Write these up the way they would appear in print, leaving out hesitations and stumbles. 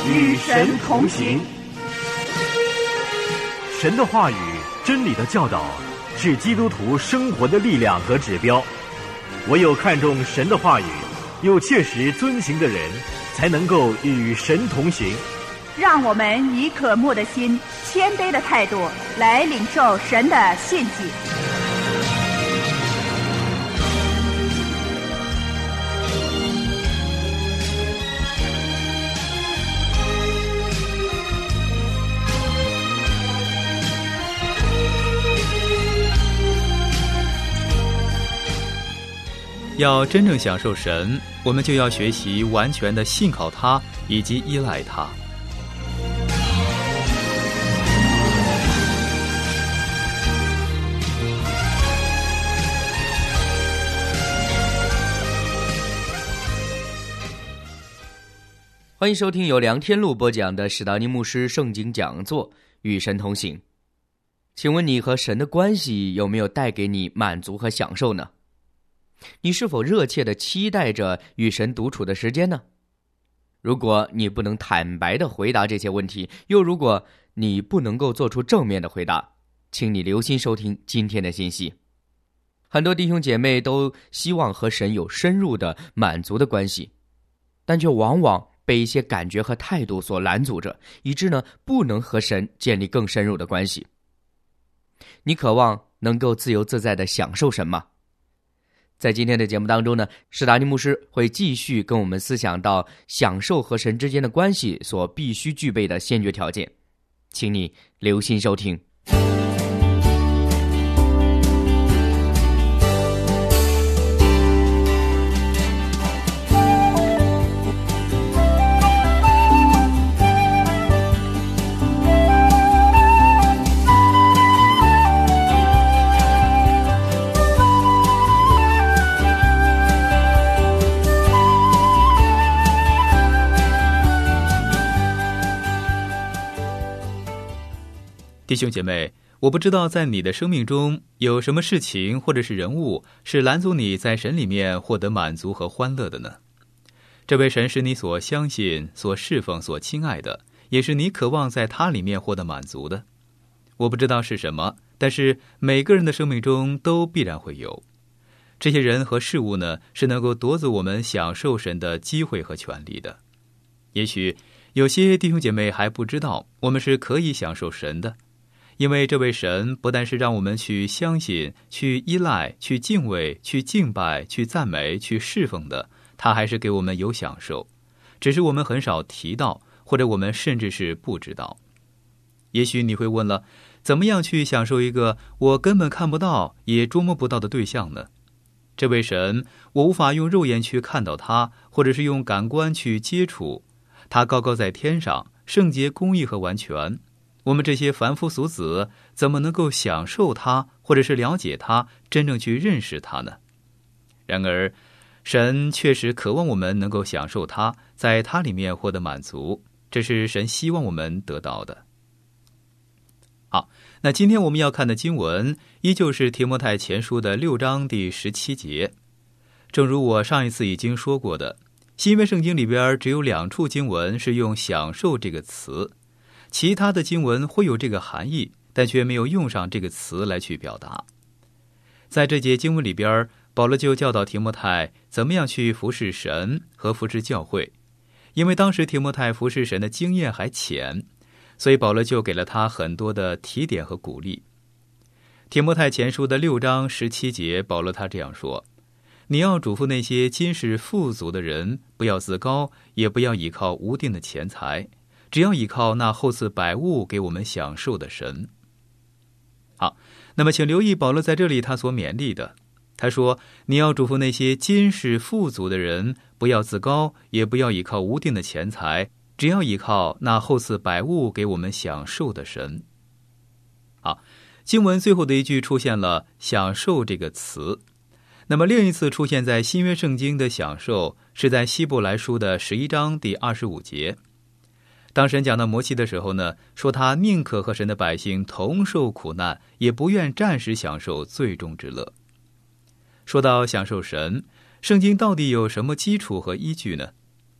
与神同行。 神的话语、真理的教导是基督徒生活的力量和指标。唯有看重神的话语，又切实遵行的人，才能够与神同行。 让我们以渴慕的心、谦卑的态度来领受神的信息。 要真正享受神，我们就要学习完全的信靠他以及依赖他。 欢迎收听由梁天路播讲的史达尼牧师圣经讲座《与神同行》。请问你和神的关系有没有带给你满足和享受呢？你是否热切地期待着与神独处的时间呢？如果你不能坦白地回答这些问题，又如果你不能够做出正面的回答，请你留心收听今天的信息。很多弟兄姐妹都希望和神有深入的满足的关系，但却往往被一些感觉和态度所拦阻着，以致不能和神建立更深入的关系。你渴望能够自由自在地享受神吗？在今天的节目当中呢，史达尼牧师会继续跟我们思想到享受和神之间的关系所必须具备的先决条件，请你留心收听。 弟兄姐妹，我不知道在你的生命中有什么事情或者是人物是拦阻你在神里面获得满足和欢乐的呢？这位神是你所相信、所侍奉、所亲爱的，也是你渴望在他里面获得满足的。我不知道是什么，但是每个人的生命中都必然会有。这些人和事物呢，是能够夺走我们享受神的机会和权利的。也许有些弟兄姐妹还不知道，我们是可以享受神的。因为这位神不但是让我们去相信、去依赖、去敬畏、去敬拜、去赞美、去侍奉的，他还是给我们有享受，只是我们很少提到，或者我们甚至是不知道。也许你会问了，怎么样去享受一个我根本看不到也捉摸不到的对象呢？这位神，我无法用肉眼去看到他，或者是用感官去接触他，高高在天上，圣洁、公义和完全。我们这些凡夫俗子怎么能够享受他，或者是了解他，真正去认识他呢？然而神确实渴望我们能够享受他，在他里面获得满足，这是神希望我们得到的。好，那今天我们要看的经文依旧是提摩太前书的6章第17节。正如我上一次已经说过的，新约圣经里边只有2处经文是用享受这个词，其他的经文会有这个含义，但却没有用上这个词来去表达。在这节经文里边，保罗就教导提摩太怎么样去服侍神和服侍教会。因为当时提摩太服侍神的经验还浅，所以保罗就给了他很多的提点和鼓励。提摩太前书的6章17节，保罗他这样说：你要嘱咐那些今世富足的人，不要自高，也不要倚靠无定的钱财，只要依靠那厚赐百物给我们享受的神。好，那么请留意保罗在这里他所勉励的，他说你要嘱咐那些今世富足的人，不要自高，也不要依靠无定的钱财，只要依靠那厚赐百物给我们享受的神。好，经文最后的一句出现了享受这个词。那么另一次出现在新约圣经的享受是在希伯来书的11章第25节。当神讲到摩西的时候呢，说他宁可和神的百姓同受苦难，也不愿暂时享受最终之乐。说到享受神，圣经到底有什么基础和依据呢？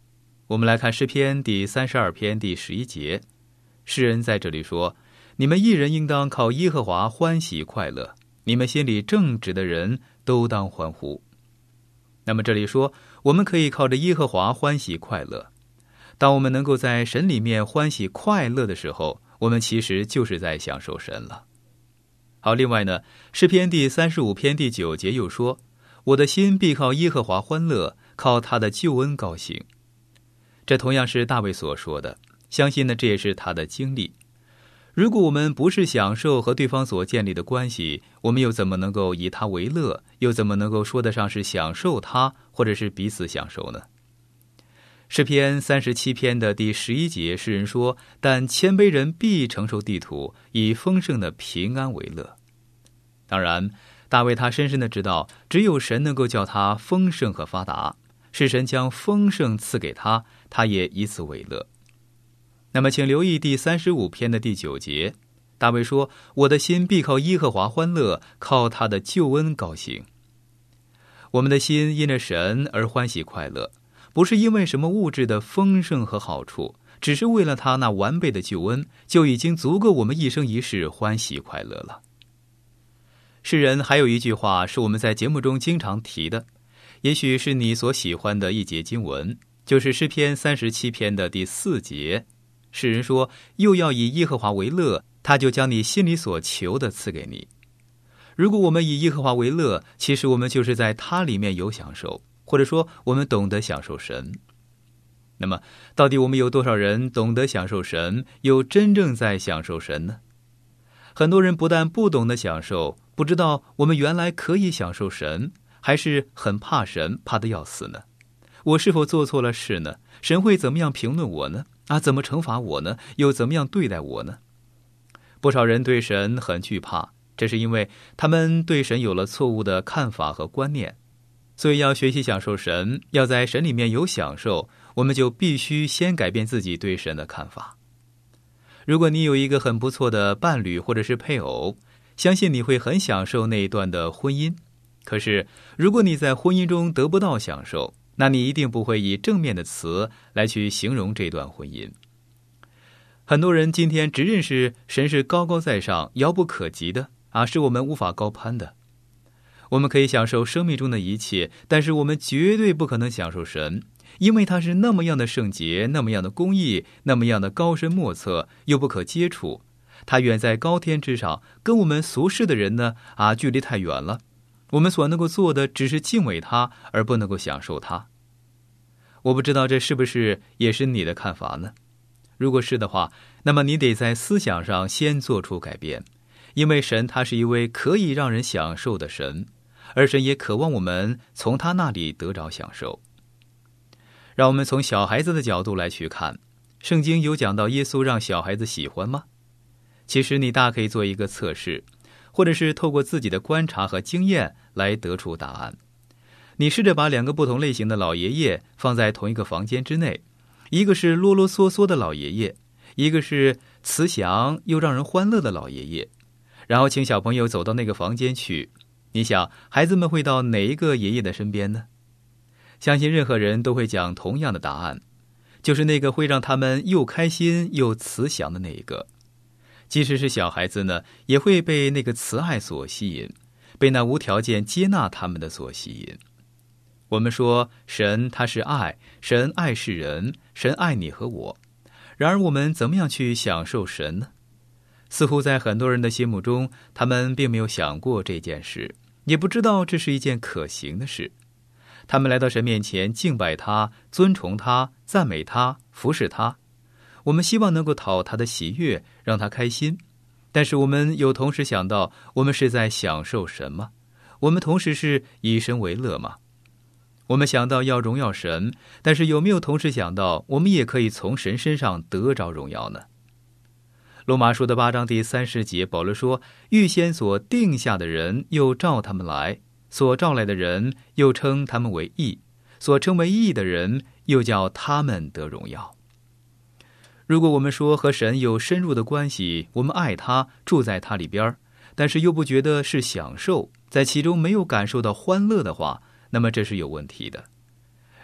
我们来看诗篇第32篇第11节，诗人在这里说：你们义人应当靠耶和华欢喜快乐，你们心里正直的人都当欢呼。那么这里说，我们可以靠着耶和华欢喜快乐。当我们能够在神里面欢喜快乐的时候，我们其实就是在享受神了。好，另外呢，诗篇第35篇第9节又说：我的心必靠耶和华欢乐，靠他的救恩高兴。这同样是大卫所说的，相信呢这也是他的经历。如果我们不是享受和对方所建立的关系，我们又怎么能够以他为乐，又怎么能够说得上是享受他，或者是彼此享受呢？诗篇37篇的第11节，诗人说：但谦卑人必承受地土，以丰盛的平安为乐。当然，大卫他深深的知道，只有神能够叫他丰盛和发达，是神将丰盛赐给他，他也以此为乐。那么请留意第35篇的第9节，大卫说：我的心必靠耶和华欢乐，靠他的救恩高兴。我们的心因着神而欢喜快乐，不是因为什么物质的丰盛和好处，只是为了他那完备的救恩，就已经足够我们一生一世欢喜快乐了。诗人还有一句话是我们在节目中经常提的，也许是你所喜欢的一节经文，就是诗篇37篇的第4节。诗人说：又要以耶和华为乐，他就将你心里所求的赐给你。如果我们以耶和华为乐，其实我们就是在他里面有享受，或者说我们懂得享受神。那么到底我们有多少人懂得享受神，又真正在享受神呢？很多人不但不懂得享受，不知道我们原来可以享受神，还是很怕神，怕得要死呢。我是否做错了事呢？神会怎么样评论我呢？怎么惩罚我呢？又怎么样对待我呢？不少人对神很惧怕，这是因为他们对神有了错误的看法和观念。所以要学习享受神，要在神里面有享受，我们就必须先改变自己对神的看法。如果你有一个很不错的伴侣或者是配偶，相信你会很享受那一段的婚姻。可是如果你在婚姻中得不到享受，那你一定不会以正面的词来去形容这段婚姻。很多人今天只认识神是高高在上，遥不可及的，是我们无法高攀的。我们可以享受生命中的一切，但是我们绝对不可能享受神，因为他是那么样的圣洁，那么样的公义，那么样的高深莫测，又不可接触。他远在高天之上，跟我们俗世的人呢，距离太远了。我们所能够做的只是敬畏他，而不能够享受他。我不知道这是不是也是你的看法呢？如果是的话，那么你得在思想上先做出改变，因为神他是一位可以让人享受的神，而神也渴望我们从他那里得着享受。让我们从小孩子的角度来去看，圣经有讲到耶稣让小孩子喜欢吗？其实你大可以做一个测试，或者是透过自己的观察和经验来得出答案。你试着把2个不同类型的老爷爷放在同一个房间之内，一个是啰啰嗦嗦的老爷爷，一个是慈祥又让人欢乐的老爷爷，然后请小朋友走到那个房间去，你想孩子们会到哪一个爷爷的身边呢？相信任何人都会讲同样的答案，就是那个会让他们又开心又慈祥的那一个。即使是小孩子呢，也会被那个慈爱所吸引，被那无条件接纳他们的所吸引。我们说神他是爱，神爱世人，神爱你和我。然而我们怎么样去享受神呢？似乎在很多人的心目中，他们并没有想过这件事，也不知道这是一件可行的事。他们来到神面前敬拜他，尊崇他，赞美他，服侍他。我们希望能够讨他的喜悦，让他开心。但是我们有同时想到，我们是在享受神吗？我们同时是以神为乐吗？我们想到要荣耀神，但是有没有同时想到，我们也可以从神身上得着荣耀呢？罗马书的8章第30节，保罗说：预先所定下的人，又召他们来；所召来的人，又称他们为义；所称为义的人，又叫他们得荣耀。如果我们说和神有深入的关系，我们爱他，住在他里边，但是又不觉得是享受，在其中没有感受到欢乐的话，那么这是有问题的。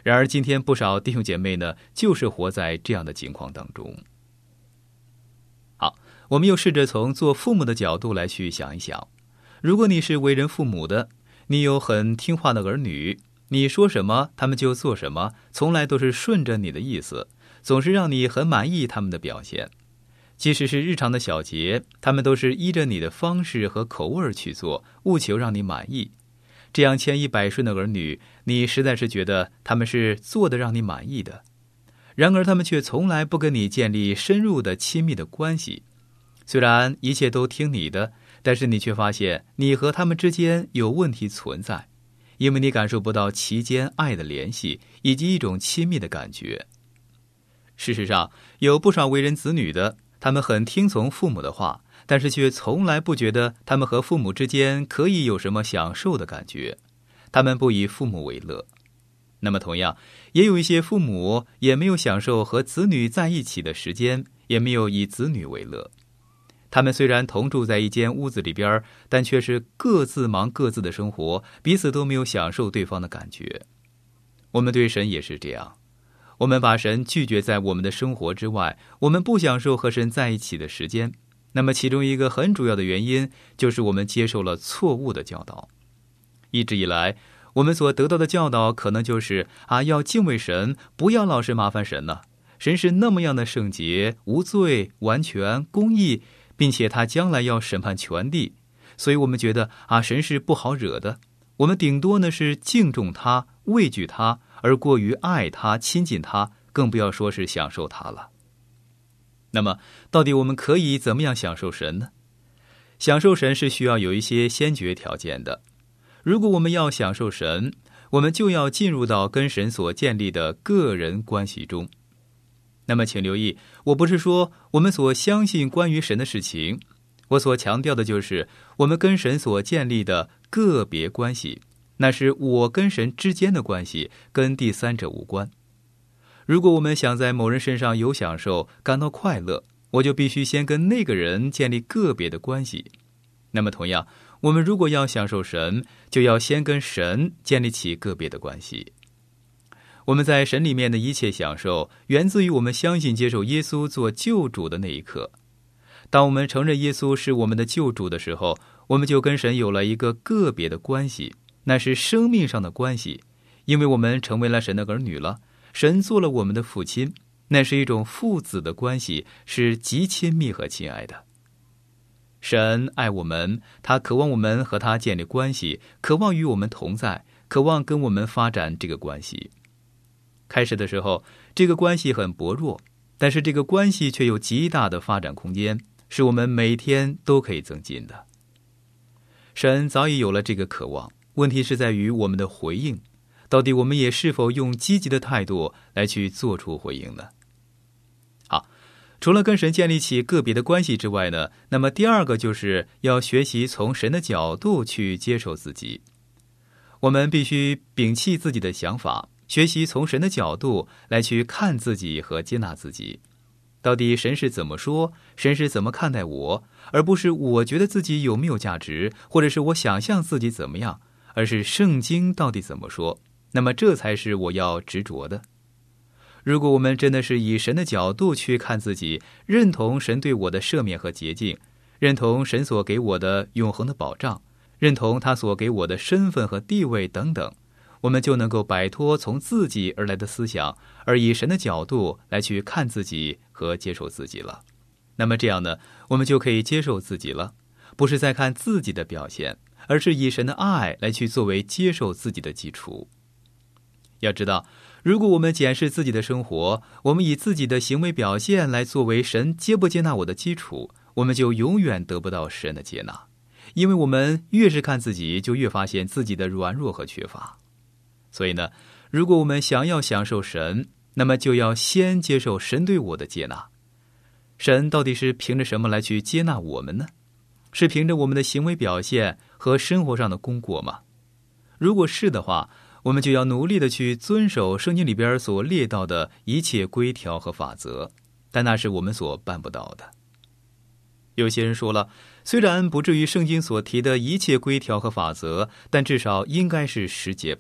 然而今天不少弟兄姐妹呢，就是活在这样的情况当中。好，我们又试着从做父母的角度来去想一想，如果你是为人父母的，你有很听话的儿女，你说什么他们就做什么，从来都是顺着你的意思，总是让你很满意他们的表现。即使是日常的小节，他们都是依着你的方式和口味去做，务求让你满意。这样千依百顺的儿女，你实在是觉得他们是做得让你满意的。然而他们却从来不跟你建立深入的亲密的关系。虽然一切都听你的，但是你却发现你和他们之间有问题存在，因为你感受不到其间爱的联系以及一种亲密的感觉。事实上，有不少为人子女的，他们很听从父母的话，但是却从来不觉得他们和父母之间可以有什么享受的感觉，他们不以父母为乐。那么同样，也有一些父母也没有享受和子女在一起的时间，也没有以子女为乐。他们虽然同住在一间屋子里边，但却是各自忙各自的生活，彼此都没有享受对方的感觉。我们对神也是这样，我们把神拒绝在我们的生活之外，我们不享受和神在一起的时间。那么其中一个很主要的原因，就是我们接受了错误的教导。一直以来，我们所得到的教导可能就是要敬畏神，不要老是麻烦神呢。神是那么样的圣洁、无罪、完全、公义，并且他将来要审判全地，所以我们觉得神是不好惹的。我们顶多呢是敬重他、畏惧他，而过于爱他、亲近他，更不要说是享受他了。那么，到底我们可以怎么样享受神呢？享受神是需要有一些先决条件的。如果我们要享受神，我们就要进入到跟神所建立的个人关系中。那么请留意，我不是说我们所相信关于神的事情，我所强调的就是我们跟神所建立的个别关系，那是我跟神之间的关系，跟第三者无关。如果我们想在某人身上有享受，感到快乐，我就必须先跟那个人建立个别的关系。那么同样，我们如果要享受神，就要先跟神建立起个别的关系。我们在神里面的一切享受，源自于我们相信接受耶稣做救主的那一刻。当我们承认耶稣是我们的救主的时候，我们就跟神有了一个个别的关系，那是生命上的关系，因为我们成为了神的儿女了，神做了我们的父亲，那是一种父子的关系，是极亲密和亲爱的。神爱我们，他渴望我们和他建立关系，渴望与我们同在，渴望跟我们发展这个关系。开始的时候，这个关系很薄弱，但是这个关系却有极大的发展空间，是我们每天都可以增进的。神早已有了这个渴望，问题是在于我们的回应，到底我们也是否用积极的态度来去做出回应呢？好，除了跟神建立起个别的关系之外呢，那么第二个就是要学习从神的角度去接受自己。我们必须摒弃自己的想法，学习从神的角度来去看自己和接纳自己。到底神是怎么说，神是怎么看待我，而不是我觉得自己有没有价值，或者是我想象自己怎么样，而是圣经到底怎么说，那么这才是我要执着的。如果我们真的是以神的角度去看自己，认同神对我的赦免和洁净，认同神所给我的永恒的保障，认同他所给我的身份和地位等等，我们就能够摆脱从自己而来的思想，而以神的角度来去看自己和接受自己了。那么这样呢，我们就可以接受自己了，不是在看自己的表现，而是以神的爱来去作为接受自己的基础。要知道，如果我们检视自己的生活，我们以自己的行为表现来作为神接不接纳我的基础，我们就永远得不到神的接纳，因为我们越是看自己，就越发现自己的软弱和缺乏。所以呢，如果我们想要享受神，那么就要先接受神对我的接纳。神到底是凭着什么来去接纳我们呢？是凭着我们的行为表现和生活上的功过吗？如果是的话，我们就要努力的去遵守圣经里边所列到的一切规条和法则，但那是我们所办不到的。有些人说了，虽然不至于圣经所提的一切规条和法则，但至少应该是10节吧。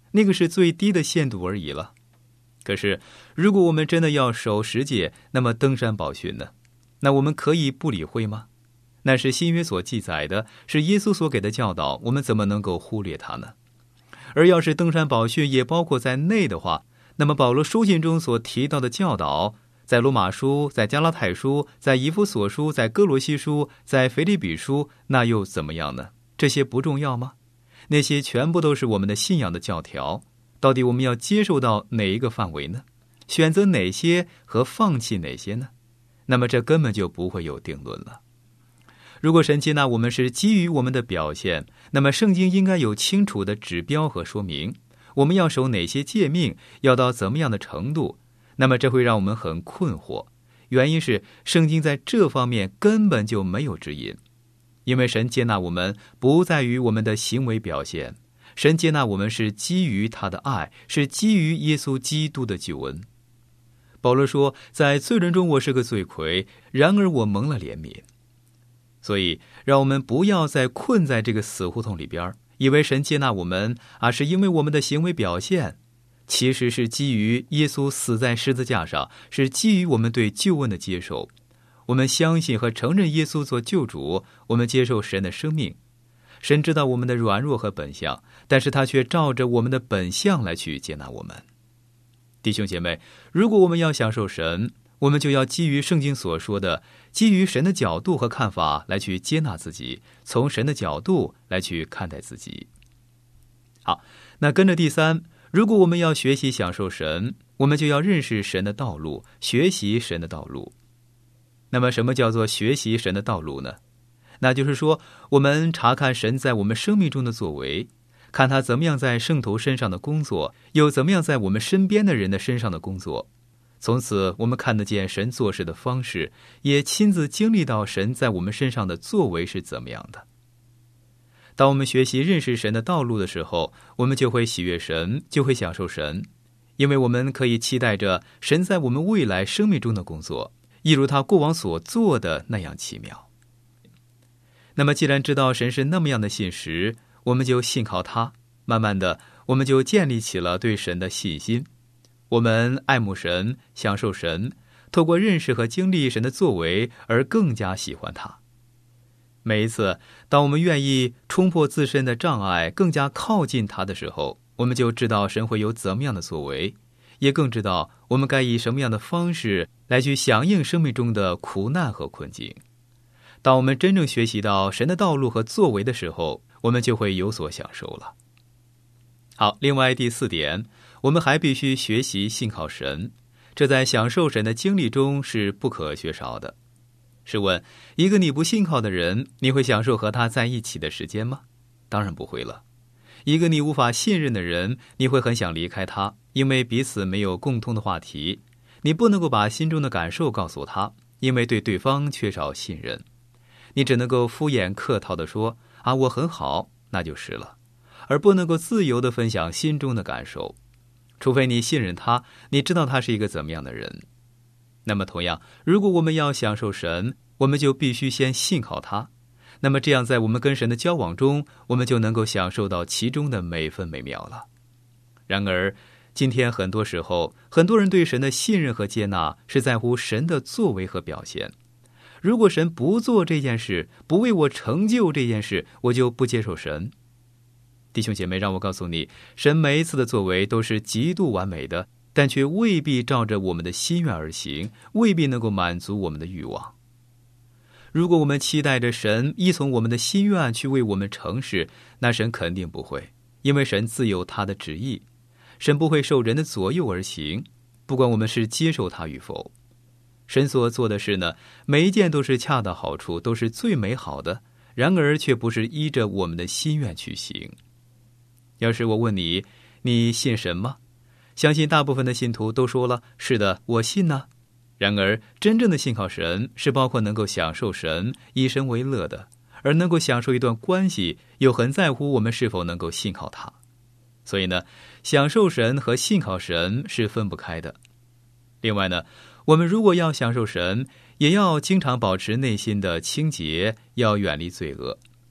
那个是最低的限度而已了。可是如果我们真的要守10诫，那么登山宝训呢？那我们可以不理会吗？那是新约所记载的，是耶稣所给的教导，我们怎么能够忽略它呢？而要是登山宝训也包括在内的话，那么保罗书信中所提到的教导，在罗马书、在加拉太书、在以弗所书、在哥罗西书、在腓立比书，那又怎么样呢？这些不重要吗？那些全部都是我们的信仰的教条，到底我们要接受到哪一个范围呢？选择哪些和放弃哪些呢？那么这根本就不会有定论了。如果神接纳我们是基于我们的表现，那么圣经应该有清楚的指标和说明，我们要守哪些诫命，要到怎么样的程度，那么这会让我们很困惑。原因是圣经在这方面根本就没有指引，因为神接纳我们不在于我们的行为表现，神接纳我们是基于他的爱，是基于耶稣基督的救恩。保罗说，在罪人中我是个罪魁，然而我蒙了怜悯。所以让我们不要再困在这个死胡同里边，以为神接纳我们是因为我们的行为表现，其实是基于耶稣死在十字架上，是基于我们对救恩的接受。我们相信和承认耶稣做救主，我们接受神的生命。神知道我们的软弱和本相，但是他却照着我们的本相来去接纳我们。弟兄姐妹，如果我们要享受神，我们就要基于圣经所说的，基于神的角度和看法来去接纳自己，从神的角度来去看待自己。好，那跟着第3，如果我们要学习享受神，我们就要认识神的道路，学习神的道路。那么什么叫做学习神的道路呢？那就是说，我们查看神在我们生命中的作为，看他怎么样在圣徒身上的工作，又怎么样在我们身边的人的身上的工作。从此我们看得见神做事的方式，也亲自经历到神在我们身上的作为是怎么样的。当我们学习认识神的道路的时候，我们就会喜悦神，就会享受神，因为我们可以期待着神在我们未来生命中的工作，一如他过往所做的那样奇妙。那么既然知道神是那么样的信实，我们就信靠他，慢慢的我们就建立起了对神的信心。我们爱慕神，享受神，透过认识和经历神的作为而更加喜欢他。每一次当我们愿意冲破自身的障碍，更加靠近他的时候，我们就知道神会有怎么样的作为，也更知道我们该以什么样的方式来去响应生命中的苦难和困境。当我们真正学习到神的道路和作为的时候，我们就会有所享受了。好，另外第4点，我们还必须学习信靠神，这在享受神的经历中是不可缺少的。试问，一个你不信靠的人，你会享受和他在一起的时间吗？当然不会了。一个你无法信任的人，你会很想离开他，因为彼此没有共同的话题。你不能够把心中的感受告诉他，因为对对方缺少信任。你只能够敷衍客套地说，我很好，那就是了，而不能够自由地分享心中的感受。除非你信任他，你知道他是一个怎么样的人。那么同样，如果我们要享受神，我们就必须先信靠他。那么这样在我们跟神的交往中，我们就能够享受到其中的每分每秒了。然而今天很多时候，很多人对神的信任和接纳是在乎神的作为和表现。如果神不做这件事，不为我成就这件事，我就不接受神。弟兄姐妹，让我告诉你，神每一次的作为都是极度完美的，但却未必照着我们的心愿而行，未必能够满足我们的欲望。如果我们期待着神依从我们的心愿去为我们成事，那神肯定不会，因为神自有他的旨意，神不会受人的左右而行，不管我们是接受他与否。神所做的事呢，每一件都是恰到好处，都是最美好的，然而却不是依着我们的心愿去行。要是我问你，你信神吗？相信大部分的信徒都说了，是的，我信呢。然而真正的信靠神是包括能够享受神，以神为乐的，而能够享受一段关系，又很在乎我们是否能够信靠他。所以呢，享受神和信靠神是分不开的。另外呢，我们如果要享受神，也要经常保持内心的清洁，要远离罪恶。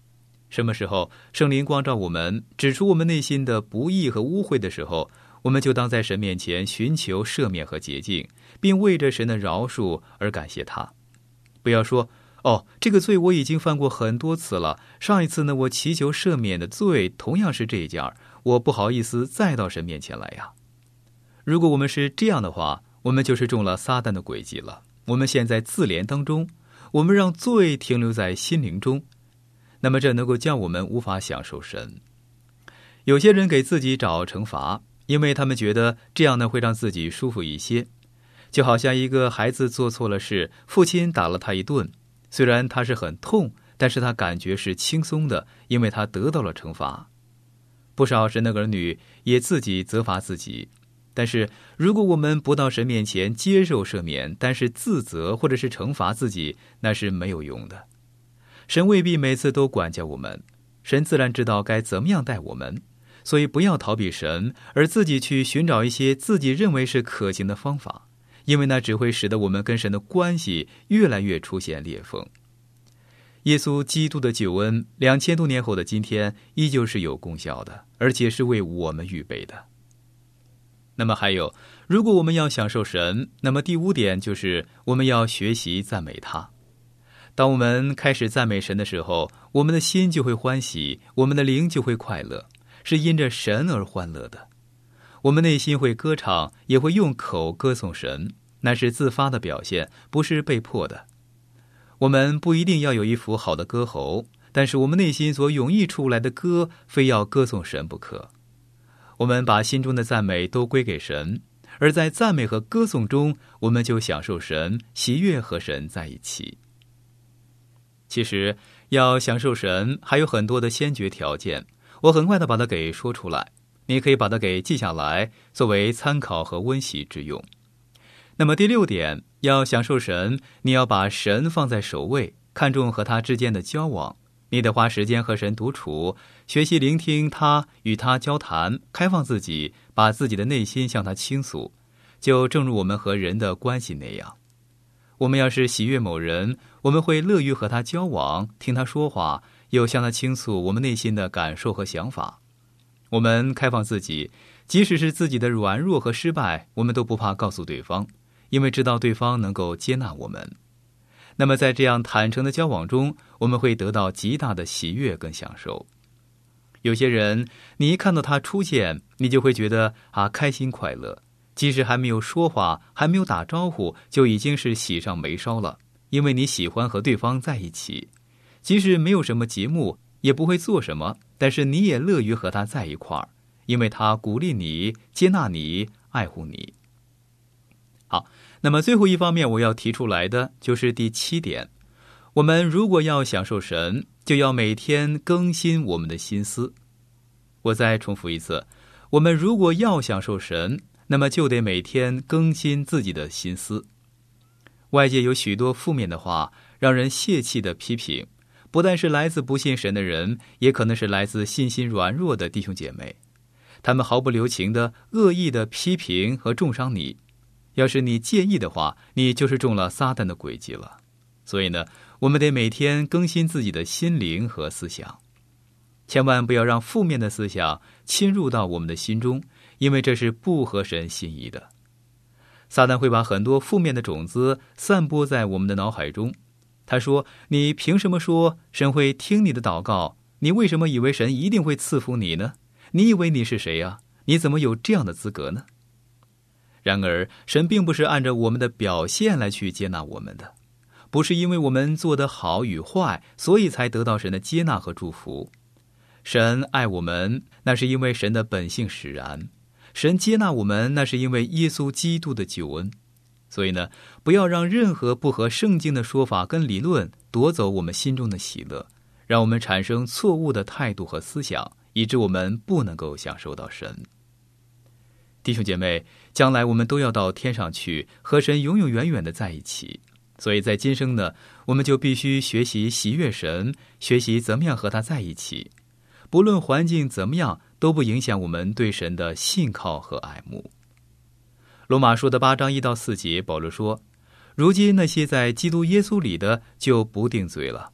什么时候圣灵光照我们，指出我们内心的不义和污秽的时候，我们就当在神面前寻求赦免和洁净，并为着神的饶恕而感谢他。不要说这个罪我已经犯过很多次了，上一次呢我祈求赦免的罪同样是这一件，我不好意思再到神面前来呀。如果我们是这样的话，我们就是中了撒旦的诡计了。我们陷在自怜当中，我们让罪停留在心灵中，那么这能够叫我们无法享受神。有些人给自己找惩罚，因为他们觉得这样呢会让自己舒服一些。就好像一个孩子做错了事，父亲打了他一顿，虽然他是很痛，但是他感觉是轻松的，因为他得到了惩罚。不少神的儿女也自己责罚自己，但是如果我们不到神面前接受赦免，但是自责或者是惩罚自己，那是没有用的。神未必每次都管教我们，神自然知道该怎么样待我们，所以不要逃避神，而自己去寻找一些自己认为是可行的方法，因为那只会使得我们跟神的关系越来越出现裂缝。耶稣基督的救恩2000多年后的今天依旧是有功效的，而且是为我们预备的。那么还有，如果我们要享受神，那么第5点就是我们要学习赞美他。当我们开始赞美神的时候，我们的心就会欢喜，我们的灵就会快乐，是因着神而欢乐的。我们内心会歌唱，也会用口歌颂神，那是自发的表现，不是被迫的。我们不一定要有一副好的歌喉，但是我们内心所涌溢出来的歌，非要歌颂神不可。我们把心中的赞美都归给神，而在赞美和歌颂中，我们就享受神，喜悦和神在一起。其实要享受神还有很多的先决条件，我很快的把它给说出来，你可以把它给记下来，作为参考和温习之用。那么第6点，要享受神，你要把神放在首位，看重和他之间的交往。你得花时间和神独处，学习聆听他，与他交谈，开放自己，把自己的内心向他倾诉，就正如我们和人的关系那样。我们要是喜悦某人，我们会乐于和他交往，听他说话，又向他倾诉我们内心的感受和想法。我们开放自己，即使是自己的软弱和失败，我们都不怕告诉对方，因为知道对方能够接纳我们。那么在这样坦诚的交往中，我们会得到极大的喜悦跟享受。有些人，你一看到他出现，你就会觉得开心快乐，即使还没有说话，还没有打招呼，就已经是喜上眉梢了，因为你喜欢和对方在一起。即使没有什么节目，也不会做什么，但是你也乐于和他在一块儿，因为他鼓励你，接纳你，爱护你。好，那么最后一方面我要提出来的就是第7点，我们如果要享受神，就要每天更新我们的心思。我再重复一次，我们如果要享受神，那么就得每天更新自己的心思。外界有许多负面的话，让人泄气的批评，不但是来自不信神的人，也可能是来自信心软弱的弟兄姐妹。他们毫不留情的恶意的批评和重伤你，要是你介意的话，你就是中了撒旦的诡计了。所以呢，我们得每天更新自己的心灵和思想，千万不要让负面的思想侵入到我们的心中，因为这是不合神心意的。撒旦会把很多负面的种子散播在我们的脑海中。他说，你凭什么说神会听你的祷告？你为什么以为神一定会赐福你呢？你以为你是谁啊？你怎么有这样的资格呢？然而，神并不是按照我们的表现来去接纳我们的，不是因为我们做得好与坏，所以才得到神的接纳和祝福。神爱我们，那是因为神的本性使然；神接纳我们，那是因为耶稣基督的救恩。所以呢，不要让任何不合圣经的说法跟理论夺走我们心中的喜乐，让我们产生错误的态度和思想，以致我们不能够享受到神。弟兄姐妹，将来我们都要到天上去，和神永永远远的在一起。所以在今生呢，我们就必须学习喜悦神，学习怎么样和他在一起。不论环境怎么样，都不影响我们对神的信靠和爱慕。罗马书的8章1到4节，保罗说，如今那些在基督耶稣里的就不定罪了，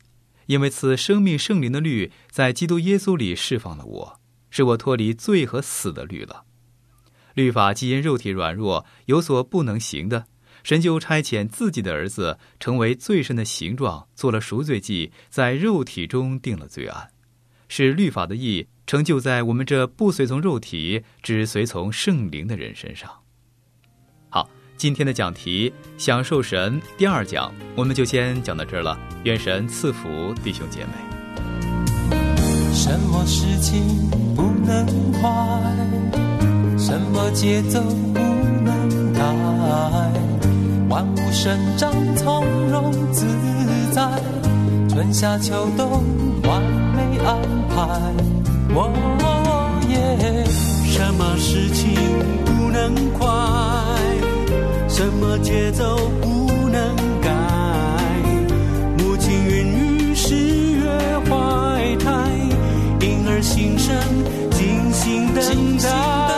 因为赐生命圣灵的律在基督耶稣里释放了我，使我脱离罪和死的律了。律法既因肉体软弱有所不能行的，神就差遣自己的儿子成为罪身的形状，做了赎罪祭，在肉体中定了罪案，使律法的义成就在我们这不随从肉体只随从圣灵的人身上。好，今天的讲题享受神第2讲我们就先讲到这儿了，愿神赐福弟兄姐妹。 什么事情不能快，什么节奏不能改，万物生长从容自在，春夏秋冬完美安排。 什么事情不能快，什么节奏不能改，母亲孕育十月怀胎，婴儿新生精心等待。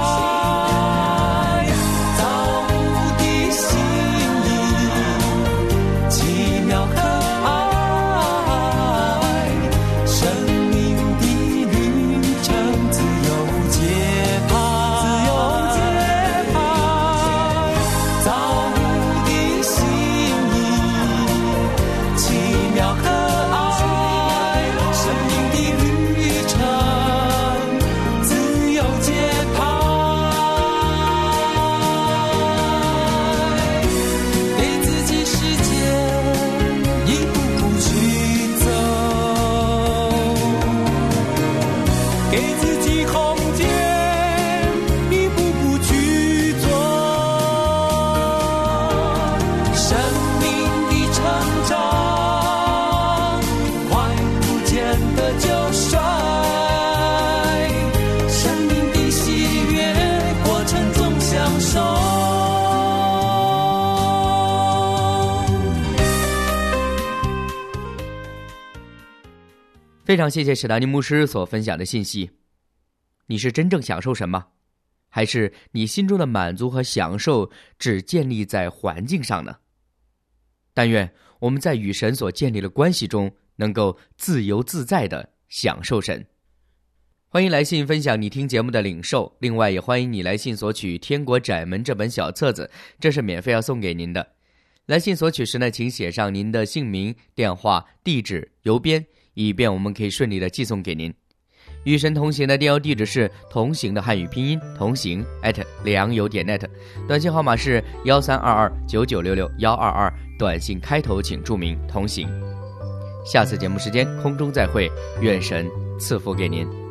非常谢谢史达尼牧师所分享的信息。你是真正享受神吗？还是你心中的满足和享受只建立在环境上呢？但愿我们在与神所建立的关系中能够自由自在地享受神。欢迎来信分享你听节目的领受，另外也欢迎你来信索取《天国窄门》这本小册子，这是免费要送给您的。来信索取时呢，请写上您的姓名、电话、地址、邮编，以便我们可以顺利的寄送给您。与神同行的电邮地址是同行的汉语拼音同行@良友.net， 短信号码是13229966，122，短信开头请注明同行。下次节目时间空中再会，愿神赐福给您。